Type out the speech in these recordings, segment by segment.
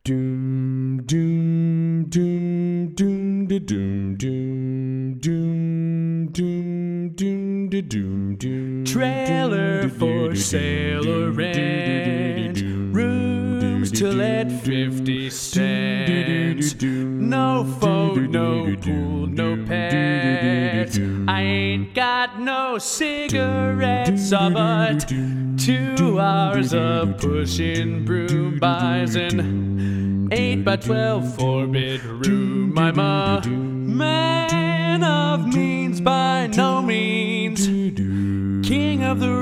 Doom, doom, doom, doom, da doom, doom, doom, doom, doom, da doom, doom. Trailer for sale or rent. Rooms to let 50 cents. No phone, no pool, no pets. I ain't got no cigarettes, but 2 hours of pushing broom buys an 8x12 4-bedroom. I'm a man of means by no means, king of the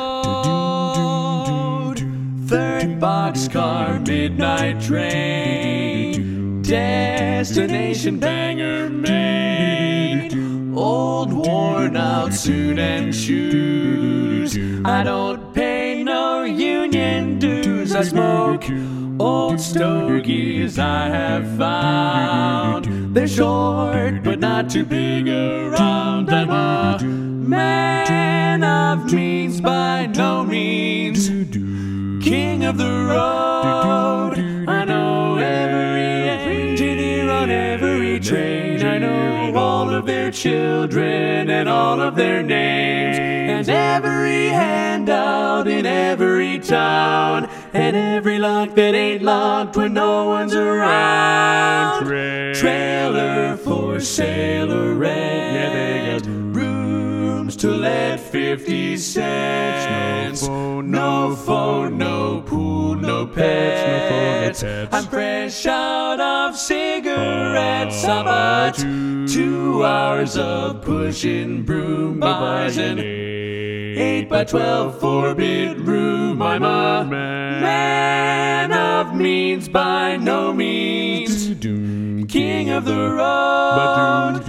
road. Third boxcar, midnight train, destination Bangor, Maine. Old worn out suit and shoes. I don't pay no union dues. I smoke old stogies I have found. They're short but not too big around. I'm a man of means by no means, king of the road. I know every engineer on every train. I know all of their children and all of their names, and every handout in every town, and every lock that ain't locked when no one's around. Trailer for sale or rent. Yeah, they got rooms to let 50 cents. No phone, no pool, no pets. I'm fresh out of cigarettes. I'm at 2 hours of pushing broom buys an 8x12 4-bedroom. I'm a man of means by no means, king of the road.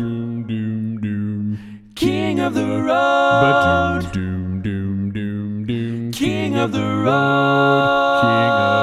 King of the road. King of the road. King of